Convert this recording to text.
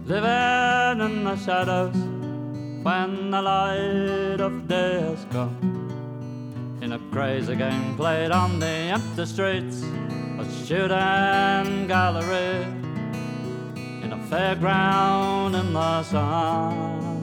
living in the shadows when the light of day has gone. In a crazy game played on the empty streets, a shooting gallery, in a fairground in the sun.